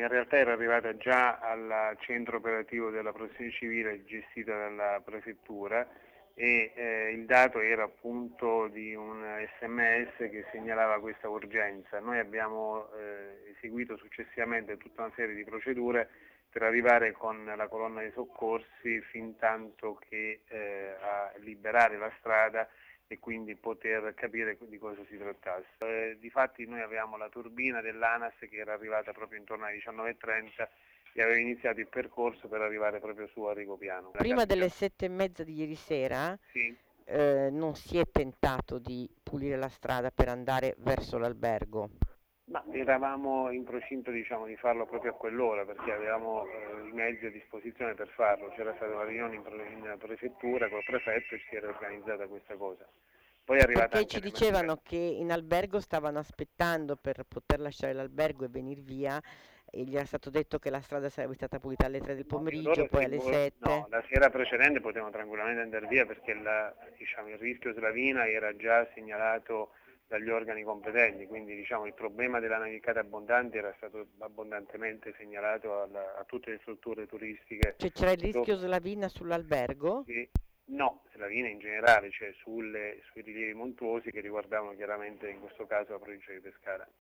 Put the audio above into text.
in realtà era arrivata già al centro operativo della Protezione Civile gestita dalla Prefettura e il dato era appunto di un SMS che segnalava questa urgenza. Noi abbiamo eseguito successivamente tutta una serie di procedure per arrivare con la colonna dei soccorsi fin tanto che a liberare la strada e quindi poter capire di cosa si trattasse. Difatti noi avevamo la turbina dell'ANAS che era arrivata proprio intorno alle 19:30 e aveva iniziato il percorso per arrivare proprio su a Rigopiano. Prima delle 7:30 di ieri sera, Sì. non si è tentato di pulire la strada per andare verso l'albergo? Ma eravamo in procinto di farlo proprio a quell'ora perché avevamo i mezzi a disposizione per farlo, c'era stata una riunione in prefettura col prefetto e si era organizzata questa cosa. Poi è arrivata Perché anche ci l'emergenza. dicevano che in albergo stavano aspettando per poter lasciare l'albergo e venir via e gli era stato detto che la strada sarebbe stata pulita alle 3 del No, pomeriggio, poi alle 7. no, la sera precedente potevano tranquillamente andare via perché il rischio slavina era già segnalato dagli organi competenti, quindi il problema della navicata abbondante era stato abbondantemente segnalato a tutte le strutture turistiche. Cioè c'era il rischio slavina sull'albergo? No, slavina in generale, cioè sui rilievi montuosi che riguardavano chiaramente in questo caso la provincia di Pescara.